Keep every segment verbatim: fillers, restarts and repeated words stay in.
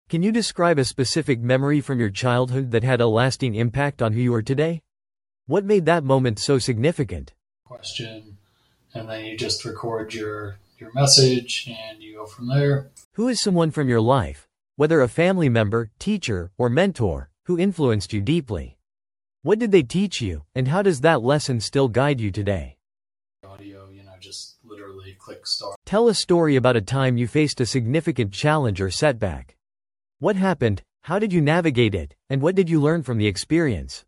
Can you describe a specific memory from your childhood that had a lasting impact on who you are today? What made that moment so significant? Question, and then you just record your your message and you go from there. Who is someone from your life, whether a family member, teacher, or mentor, who influenced you deeply? What did they teach you, and how does that lesson still guide you today? Audio, you know, just literally click start. Tell a story about a time you faced a significant challenge or setback. What happened, how did you navigate it, and what did you learn from the experience?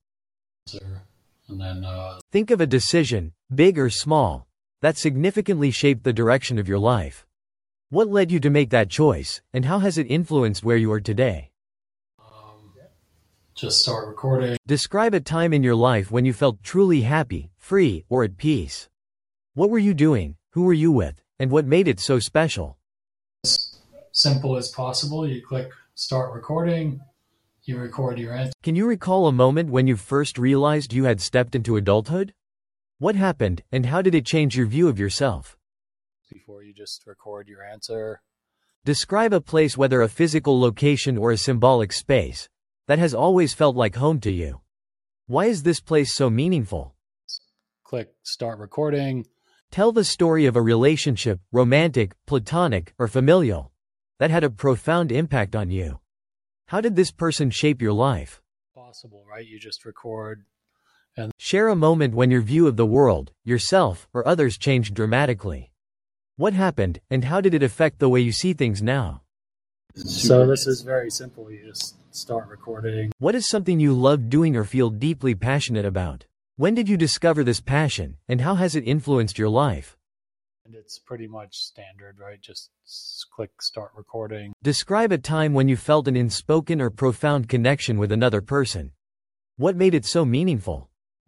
And then uh, think of a decision, big or small, that significantly shaped the direction of your life. What led you to make that choice, and how has it influenced where you are today? um, just start recording. Describe a time in your life when you felt truly happy, free, or at peace. What were you doing, who were you with, and what made it so special? As simple as possible. You click start recording, you record your answer. Can you recall a moment when you first realized you had stepped into adulthood? What happened, and how did it change your view of yourself? Before you just record your answer. Describe a place, whether a physical location or a symbolic space, that has always felt like home to you. Why is this place so meaningful? Click start recording. Tell the story of a relationship, romantic, platonic, or familial, that had a profound impact on you. How did this person shape your life? Possible, right? You just record and share a moment when your view of the world, yourself, or others changed dramatically. What happened, and how did it affect the way you see things now? So this is very simple. You just start recording. What is something you love doing or feel deeply passionate about? When did you discover this passion, and how has it influenced your life? And it's pretty much standard, right? Just s- click start recording. Describe a time when you felt an unspoken or profound connection with another person. What made it so meaningful?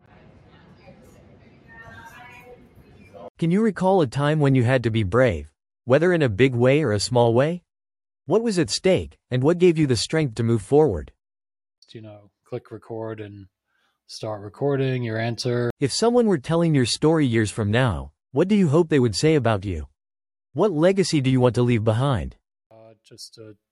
Can you recall a time when you had to be brave, whether in a big way or a small way? What was at stake, and what gave you the strength to move forward? You know, click record and start recording your answer. If someone were telling your story years from now, what do you hope they would say about you? What legacy do you want to leave behind? Uh, just a